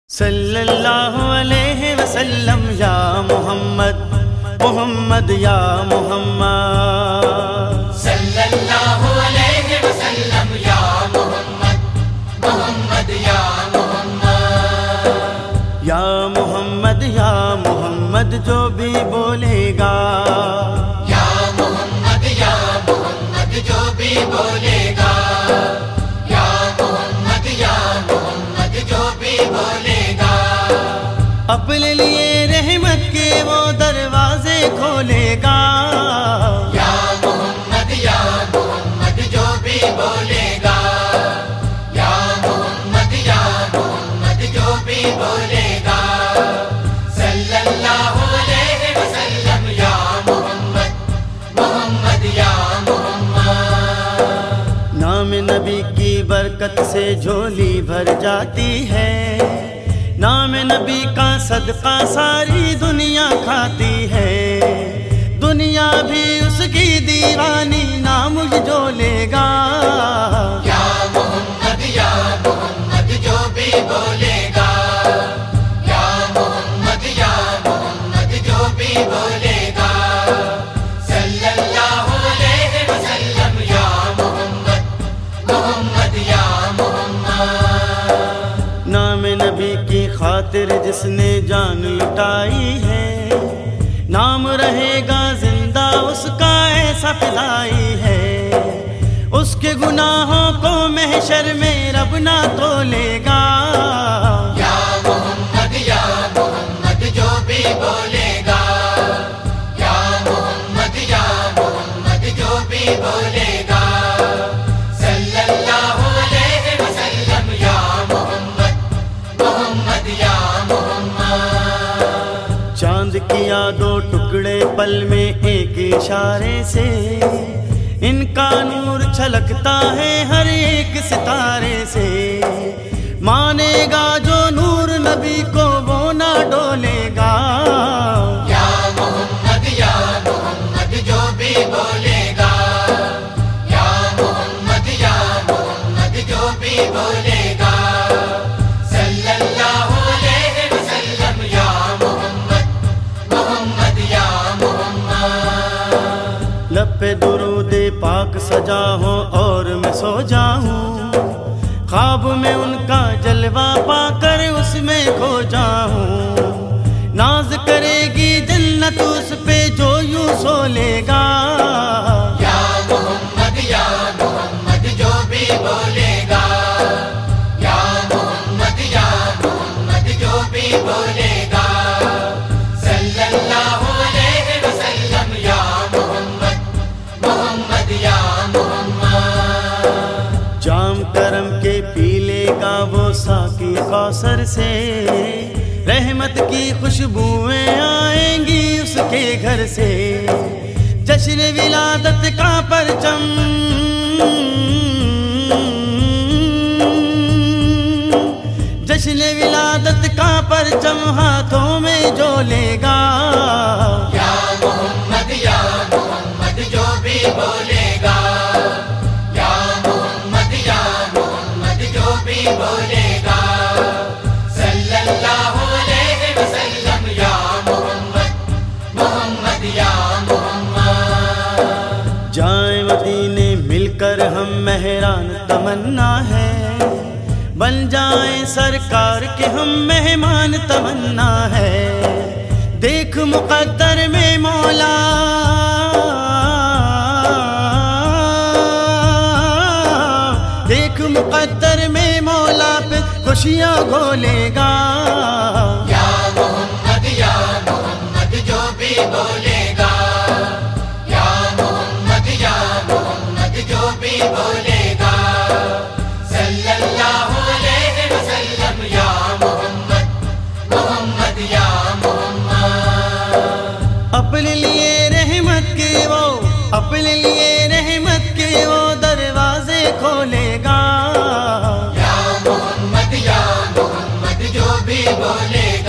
صلی اللہ علیہ وسلم یا محمد محمد یا محمد صلی اللہ علیہ وسلم یا محمد محمد یا محمد یا محمد یا محمد جو بھی بولے گا یا محمد جو بھی بولے گا یا محمد جو بھی بولے گا اپنے لیے رحمت کے وہ دروازے کھولے گا یا محمد جو بھی بولے گا یا محمد جو بھی بولے گا صلی اللہ علیہ وسلم یا محمد محمد یا محمد نام نبی کی برکت سے جھولی بھر جاتی ہے، نام نبی کا صدقہ ساری دنیا کھاتی ہے، دنیا بھی اس کی دیوانی نام جو لے گا یا محمد جو بھی بولے گا یا محمد جو بھی بولے گا صلی اللہ علیہ وسلم یا محمد محمد یا محمد نام نبی کی خاطر جس نے جان لٹائی ہے، نام رہے گا زندہ اس کا ایسا فدائی ہے، اس کے گناہوں کو محشر میں رب نہ تولے گا یا محمد جو بھی بولے گا یا محمد جو بھی بولے گا صلی اللہ علیہ وسلم یا محمد محمد یا محمد چاند کیا دو ٹکڑے پل میں ایک اشارے سے، ان کا نور چھلکتا ہے ہر ایک ستارے سے، مانے گا جو نور نبی کو وہ نہ ڈولے گا یا محمد جو بھی بولے گا یا محمد جو بھی بولے گا صلی اللہ علیہ وسلم یا محمد محمد یا محمد لب پہ درود پاک سجا ہو اور میں سو جاؤں، خواب میں ان کا جلوہ پا کر اس میں کھو جاؤں، ناز کرے گی جنت اس پہ جو یوں سو لے گا یا محمد جو بھی بولے گا یا محمد جو بھی بولے گا صلی اللہ علیہ وسلم یا محمد محمد یا محمد جام کرم کے پی لے گا وہ ساقی کوثر سے، رحمت کی خوشبوئیں آئیں گی اس کے گھر سے، جشن ولادت کا پرچم جشن ولادت کا پرچم ہاتھوں میں جو لے گا یا محمد جو بھی بولے گا یا محمد جو بھی بولے گا صلی اللہ علیہ وسلم یا محمد محمد یا محمد جائیں مدینے مل کر ہم مہران تمنا ہے، بن جائیں سرکار کے ہم مہمان تمنا ہے، دیکھ مقدر میں مولا دیکھ مقدر میں مولا پہ خوشیاں گھولے گا یا محمد جو بھی بولے گا یا محمد جو بھی بولے گا صلی اللہ علیہ وسلم یا محمد محمد یا محمد اپنے لیے رحمت کے وہ اپنے لیے رحمت کے وہ دروازے کھولے گا یا محمد جو بھی بولے